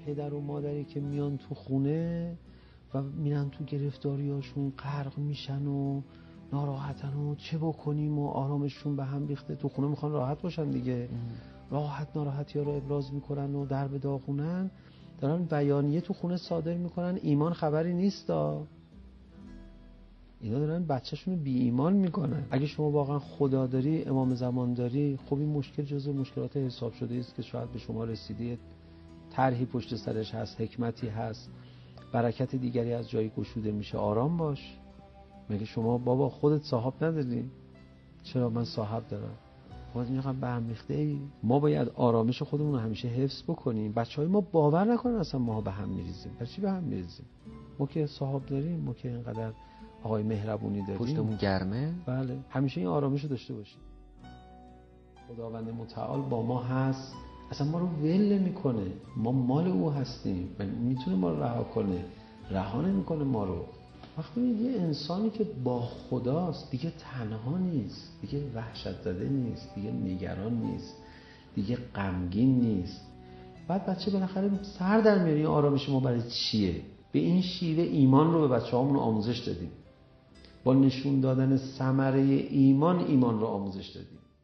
پدر و مادری که میان تو خونه و میرن تو گرفتاریاشون غرق میشن و ناراحتن و چه بکنیم و آرامششون به هم ریخته، تو خونه میخوان راحت باشن دیگه، راحت ناراحتی ها رو ابراز میکنن و در به داغونن، دارن بیانیه تو خونه صادر میکنن ایمان خبری نیستا. اینا دارن بچه‌شون رو بی ایمان میکنن. اگه شما واقعا خدا داری، امام زمان داری، خب این مشکل جزء مشکلات حساب شده است که شاید به شما رسیده، طرحی پشت سرش هست، حکمتی هست، برکت دیگری از جایی گشوده میشه. آرام باش. مگه شما بابا خودت صاحب نداری؟ چرا من صاحب دارم؟ خودت اینقدر به هم ریخته ای؟ ما باید آرامش خودمون رو همیشه حفظ بکنیم. بچهای ما باور نکنن اصلا ما به هم میریزیم. برای چی به هم میریزیم؟ ما که صاحب داریم، ما که اینقدر آقای مهربونی داریم، پشتمون گرمه. بله، همیشه این آرامش رو داشته باشیم. خداوند متعال با ما هست، اصلا ما رو ول نمیکنه. ما مال او هستیم، میتونه ما رو رها کنه؟ رها نمیکنه ما رو. وقتی یه انسانی که با خداست دیگه تنها نیست، دیگه وحشت زده نیست، دیگه نگران نیست، دیگه غمگین نیست. بعد بچه بالاخره سر در میاره این آرامش ما برای چیه؟ به این شیوه ایمان رو به بچه‌هامون آموزش دادیم. با نشون دادن ثمره ایمان رو آموزش دادیم.